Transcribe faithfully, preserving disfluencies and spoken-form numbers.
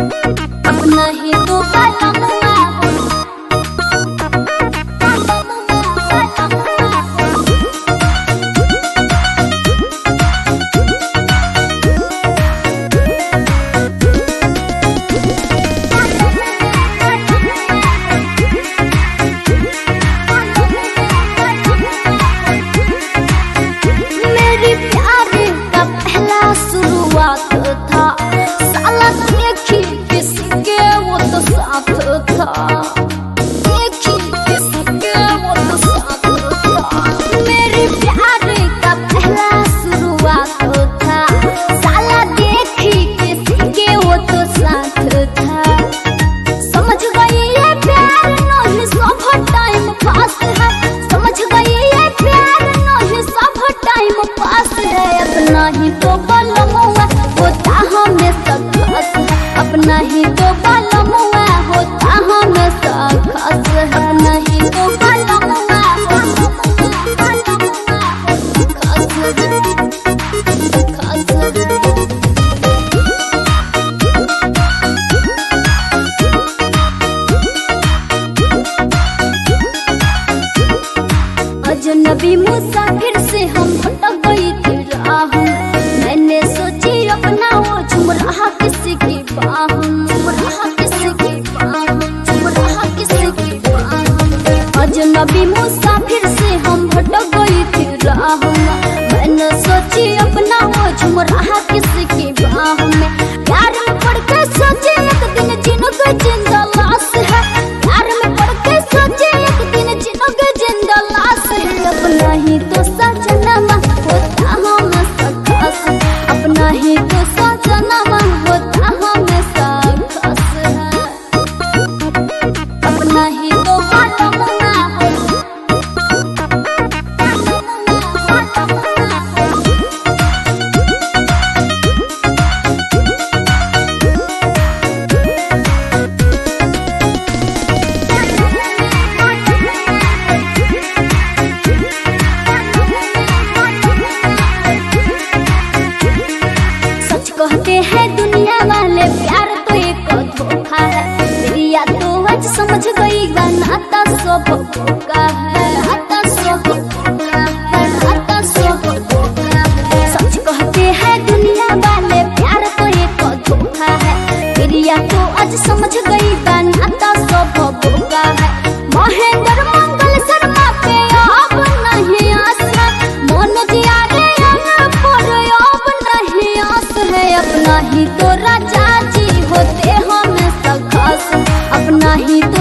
अपना ही तो बालमुआ मेरी प्यार का पहला शुरुआत था, साला देखी किसके वो तो साथ था, देखी किसके वो तो साथ था। मेरे प्यार का पहला शुरुआत था, साला देखी किसके वो तो साथ था। समझ गई ये प्यार नहीं सब टाइम पास है, समझ गई ये प्यार नहीं सब टाइम पास है। अपना ही तो बालमुआ होता हमेशा खास है, अपना ही तो बालमुआ होता हमेशा खास है। अपना ही तो बालमुआ होता खास है, खास है। अजनबी मुसाफिर से हम भटक गई थी राह में, मैंने सोची अपना वो झूम रहा किसी की बाह में, झूम रहा किसी की बाह में, झूम रहा किसी की बाह में। अजनबी मुसाफिर से हम भटक गई थी राह में, मैंने सोची अपना वो झूम रहा किसी की बाह में। प्यार में पड़ के सोचे एक दिन जिंदगी जिंदा लाश है, प्यार में पड़ के सोचे एक दिन जिंदगी जिंदा लाश है। अपना ही तो सजनमा होता हमेशा खास है, अपना ही तो सजनमा होता हमेशा खास है। अपना ही तो बालमुआ कहते हैं दुनिया वाले प्यार तो एक धोखा है, मेरी या तो आज समझ गई नाता सब धोखा है, नाता सब धोखा है, नाता सब धोखा है। सच कहते हैं दुनिया वाले प्यार तो एक धोखा है, मेरी या तो आज समझ गई नाता सब धोखा है। महेंद्र मंगल शर्मा पे अब नहीं आस है, मनोज आर्यन पर अब नहीं आस है। अपना ही तो राजा जी होते हमेशा खास, अपना ही तो